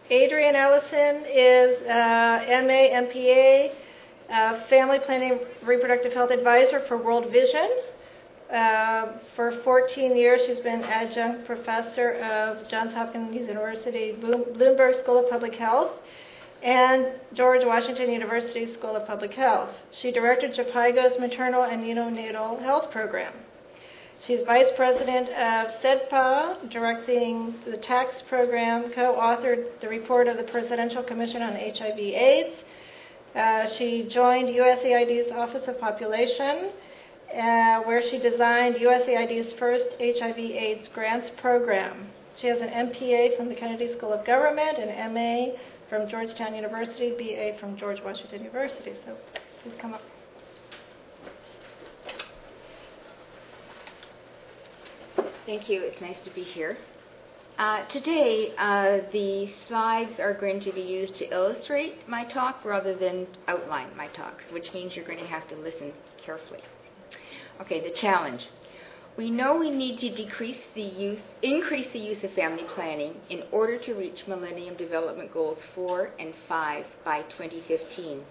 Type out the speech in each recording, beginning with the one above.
Adrienne Ellison is MA, MPA, Family Planning Reproductive Health Advisor for World Vision. For 14 years, she's been adjunct professor of Johns Hopkins University Bloomberg School of Public Health and George Washington University School of Public Health. She directed JPIGO's maternal and neonatal health program. She's vice president of CEDPA, directing the TAX program, co-authored the report of the Presidential Commission on HIV/AIDS. She joined USAID's Office of Population, where she designed USAID's first HIV/AIDS grants program. She has an MPA from the Kennedy School of Government, an MA from Georgetown University, BA from George Washington University. So please come up. Thank you. It's nice to be here. Today, the slides are going to be used to illustrate my talk rather than outline my talk, which means you're going to have to listen carefully. Okay, the challenge. We know we need to increase the use of family planning in order to reach Millennium Development Goals 4 and 5 by 2015.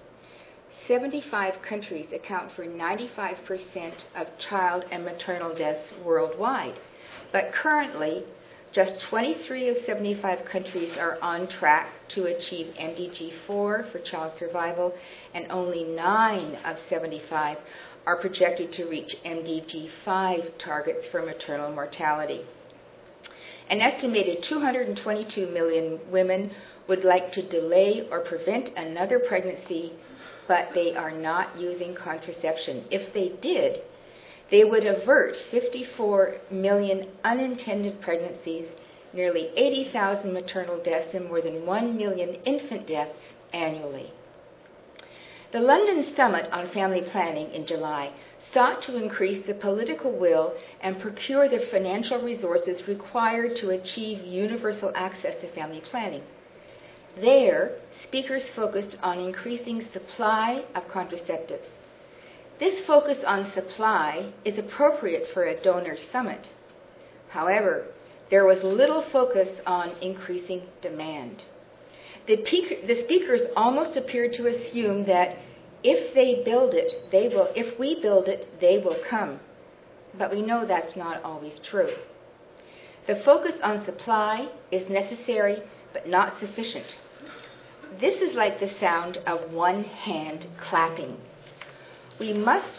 75 countries account for 95% of child and maternal deaths worldwide. But currently, just 23 of 75 countries are on track to achieve MDG 4 for child survival, and only 9 of 75 are projected to reach MDG 5 targets for maternal mortality. An estimated 222 million women would like to delay or prevent another pregnancy, but they are not using contraception. If they did, they would avert 54 million unintended pregnancies, nearly 80,000 maternal deaths, and more than 1 million infant deaths annually. The London Summit on Family Planning in July sought to increase the political will and procure the financial resources required to achieve universal access to family planning. There, speakers focused on increasing supply of contraceptives. This focus on supply is appropriate for a donor summit. However, there was little focus on increasing demand. The speakers almost appeared to assume that if we build it, they will come. But we know that's not always true. The focus on supply is necessary but not sufficient. This is like the sound of one hand clapping. We must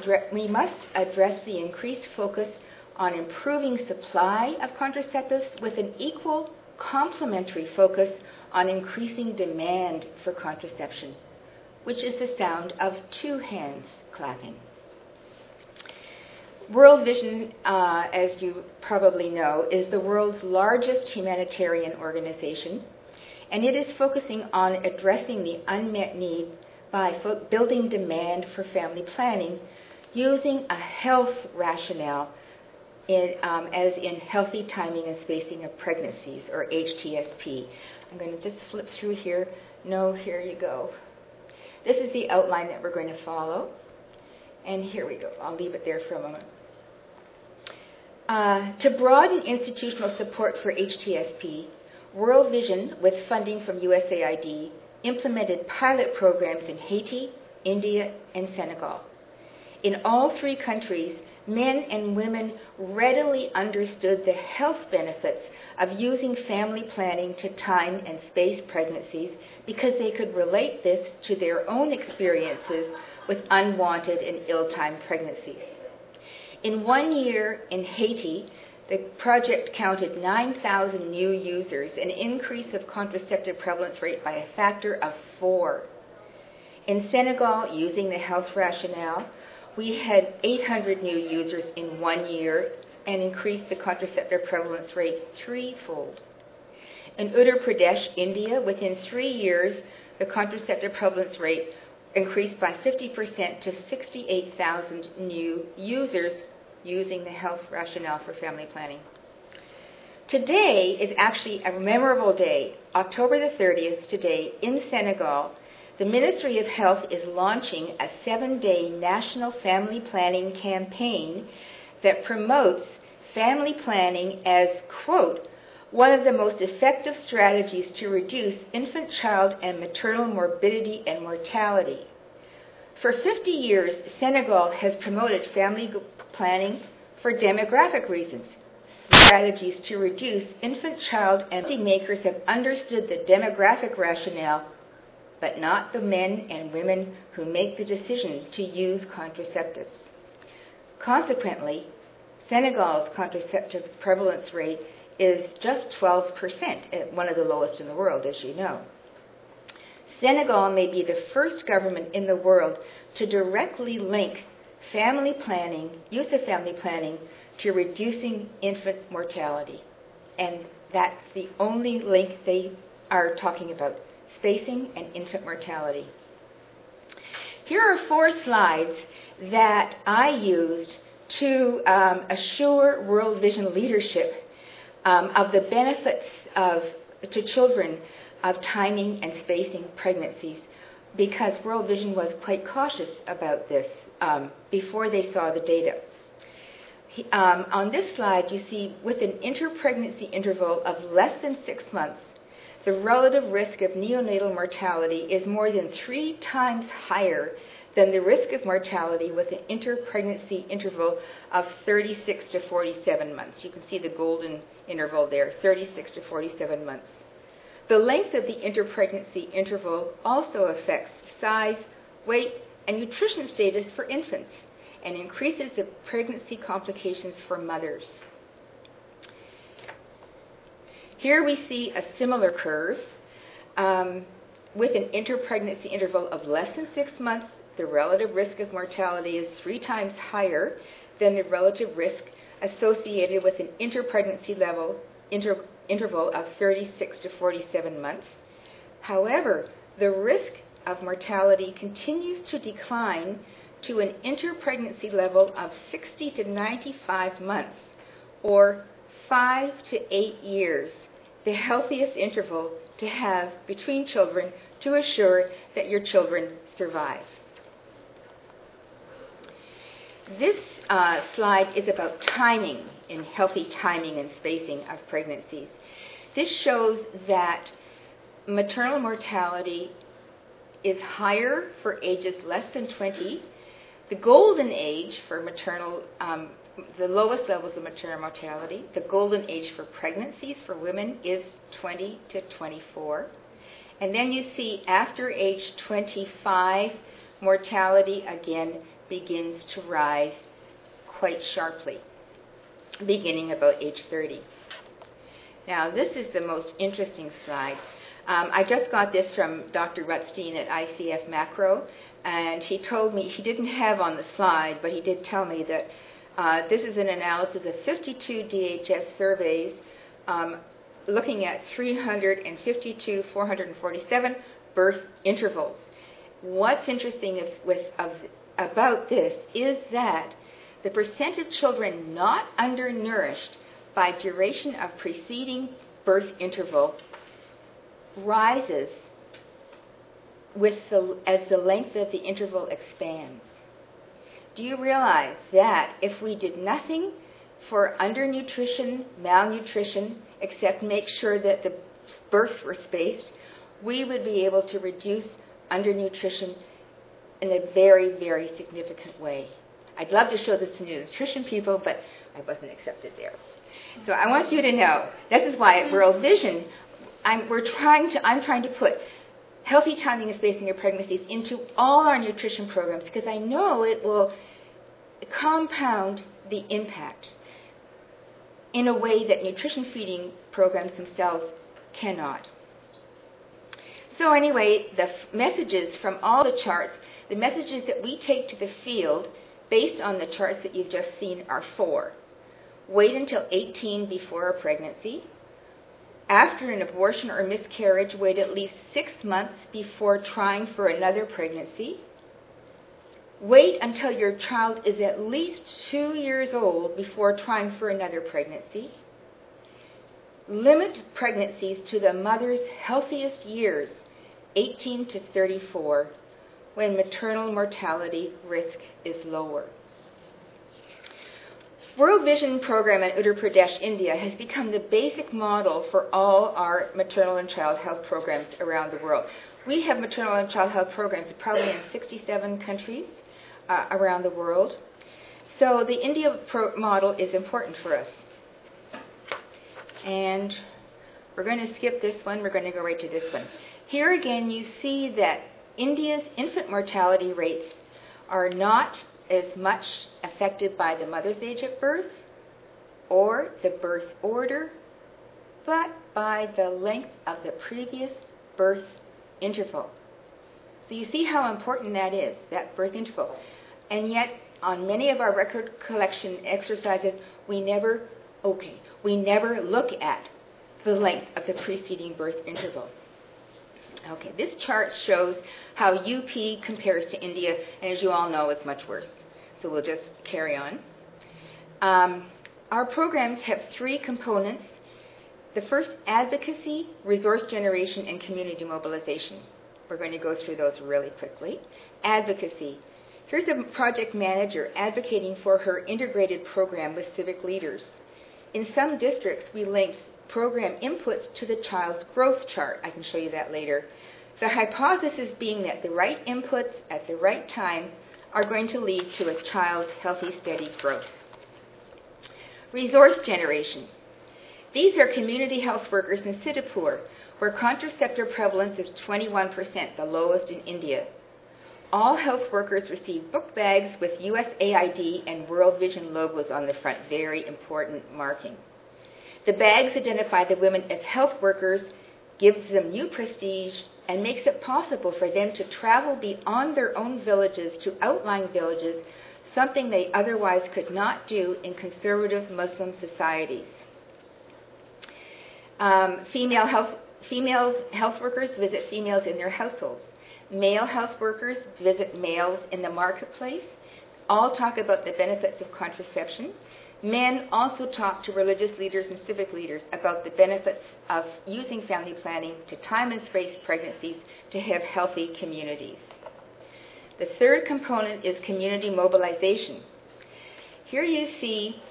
address the increased focus on improving supply of contraceptives with an equal complementary focus on increasing demand for contraception, which is the sound of two hands clapping. World Vision, as you probably know, is the world's largest humanitarian organization, and it is focusing on addressing the unmet need by building demand for family planning using a health rationale, as in healthy timing and spacing of pregnancies, or HTSP. I'm going to just flip through here. No, here you go. This is the outline that we're going to follow. And here we go. I'll leave it there for a moment. To broaden institutional support for HTSP, World Vision, with funding from USAID, implemented pilot programs in Haiti, India, and Senegal. In all three countries, men and women readily understood the health benefits of using family planning to time and space pregnancies because they could relate this to their own experiences with unwanted and ill-timed pregnancies. In 1 year in Haiti, the project counted 9,000 new users, an increase of contraceptive prevalence rate by a factor of 4. In Senegal, using the health rationale, we had 800 new users in 1 year and increased the contraceptive prevalence rate 3-fold. In Uttar Pradesh, India, within 3 years, the contraceptive prevalence rate increased by 50% to 68,000 new users using the health rationale for family planning. Today is actually a memorable day. October the 30th, today, in Senegal, the Ministry of Health is launching a 7-day national family planning campaign that promotes family planning as, quote, one of the most effective strategies to reduce infant, child, and maternal morbidity and mortality. For 50 years, Senegal has promoted family planning for demographic reasons. Strategies to reduce infant, child, and makers have understood the demographic rationale, but not the men and women who make the decision to use contraceptives. Consequently, Senegal's contraceptive prevalence rate is just 12%, one of the lowest in the world, as you know. Senegal may be the first government in the world to directly link family planning, use of family planning, to reducing infant mortality. And that's the only link they are talking about, spacing and infant mortality. Here are 4 slides that I used to assure World Vision leadership of the benefits to children of timing and spacing pregnancies, because World Vision was quite cautious about this before they saw the data. On this slide, you see with an interpregnancy interval of less than 6 months, the relative risk of neonatal mortality is more than 3 times higher than the risk of mortality with an interpregnancy interval of 36 to 47 months. You can see the golden interval there, 36 to 47 months. The length of the interpregnancy interval also affects size, weight, and nutrition status for infants, and increases the pregnancy complications for mothers. Here we see a similar curve. With an interpregnancy interval of less than 6 months, the relative risk of mortality is 3 times higher than the relative risk associated with an interpregnancy interval of 36 to 47 months. However, the risk of mortality continues to decline to an interpregnancy level of 60 to 95 months, or 5 to 8 years, the healthiest interval to have between children to assure that your children survive. This slide is about timing, in healthy timing and spacing of pregnancies. This shows that maternal mortality is higher for ages less than 20. The golden age for maternal, the lowest levels of maternal mortality, the golden age for pregnancies for women is 20 to 24. And then you see after age 25, mortality again begins to rise quite sharply, beginning about age 30. Now, this is the most interesting slide. I just got this from Dr. Rutstein at ICF Macro, and he told me, he didn't have on the slide, but he did tell me that this is an analysis of 52 DHS surveys looking at 352, 447 birth intervals. What's interesting about this is that the percent of children not undernourished by duration of preceding birth interval rises as the length of the interval expands. Do you realize that if we did nothing for undernutrition, malnutrition, except make sure that the births were spaced, we would be able to reduce undernutrition in a very, very significant way? I'd love to show this to nutrition people, but I wasn't accepted there. So I want you to know, this is why at World Vision, I'm trying to put healthy timing and spacing of pregnancies into all our nutrition programs, because I know it will compound the impact in a way that nutrition feeding programs themselves cannot. So anyway, the messages from all the charts, the messages that we take to the field based on the charts that you've just seen are 4. Wait until 18 before a pregnancy. After an abortion or miscarriage, wait at least 6 months before trying for another pregnancy. Wait until your child is at least 2 years old before trying for another pregnancy. Limit pregnancies to the mother's healthiest years, 18 to 34, when maternal mortality risk is lower. World Vision program in Uttar Pradesh, India has become the basic model for all our maternal and child health programs around the world. We have maternal and child health programs probably in 67 countries around the world. So the India model is important for us. And we're going to skip this one. We're going to go right to this one. Here again, you see that India's infant mortality rates are not as much affected by the mother's age at birth or the birth order, but by the length of the previous birth interval. So you see how important that is, that birth interval. And yet, on many of our record collection exercises, we never look at the length of the preceding birth interval. Okay, this chart shows how UP compares to India, and as you all know, it's much worse. So we'll just carry on. Our programs have three components. The first, advocacy, resource generation, and community mobilization. We're going to go through those really quickly. Advocacy. Here's a project manager advocating for her integrated program with civic leaders. In some districts, we linked program inputs to the child's growth chart. I can show you that later. The hypothesis being that the right inputs at the right time are going to lead to a child's healthy, steady growth. Resource generation. These are community health workers in Siddipur, where contraceptive prevalence is 21%, the lowest in India. All health workers receive book bags with USAID and World Vision logos on the front, very important marking. The bags identify the women as health workers, gives them new prestige, and makes it possible for them to travel beyond their own villages to outlying villages, something they otherwise could not do in conservative Muslim societies. Female health workers visit females in their households. Male health workers visit males in the marketplace. All talk about the benefits of contraception. Men also talk to religious leaders and civic leaders about the benefits of using family planning to time and space pregnancies to have healthy communities. The third component is community mobilization. Here you see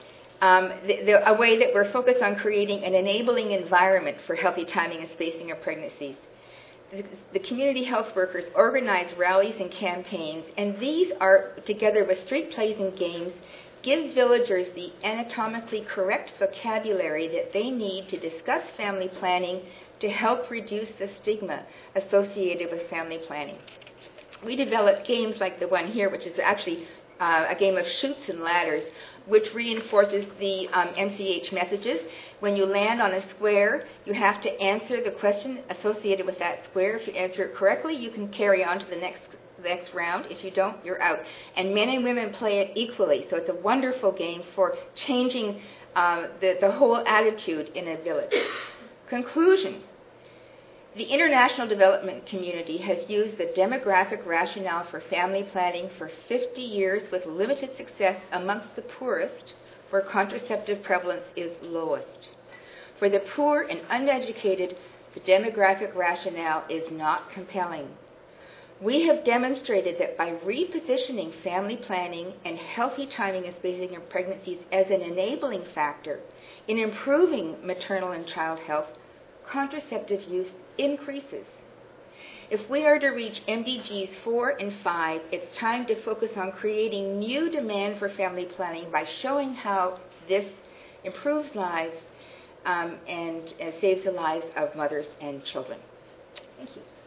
a way that we're focused on creating an enabling environment for healthy timing and spacing of pregnancies. The community health workers organize rallies and campaigns, and these are, together with street plays and games, give villagers the anatomically correct vocabulary that they need to discuss family planning to help reduce the stigma associated with family planning. We developed games like the one here, which is actually a game of chutes and ladders, which reinforces the MCH messages. When you land on a square, you have to answer the question associated with that square. If you answer it correctly, you can carry on to the next round. If you don't, you're out. And men and women play it equally, so it's a wonderful game for changing the whole attitude in a village. Conclusion. The international development community has used the demographic rationale for family planning for 50 years with limited success amongst the poorest, where contraceptive prevalence is lowest. For the poor and uneducated, the demographic rationale is not compelling. We have demonstrated that by repositioning family planning and healthy timing and spacing of pregnancies as an enabling factor in improving maternal and child health, contraceptive use increases. If we are to reach MDGs 4 and 5, it's time to focus on creating new demand for family planning by showing how this improves lives and saves the lives of mothers and children. Thank you.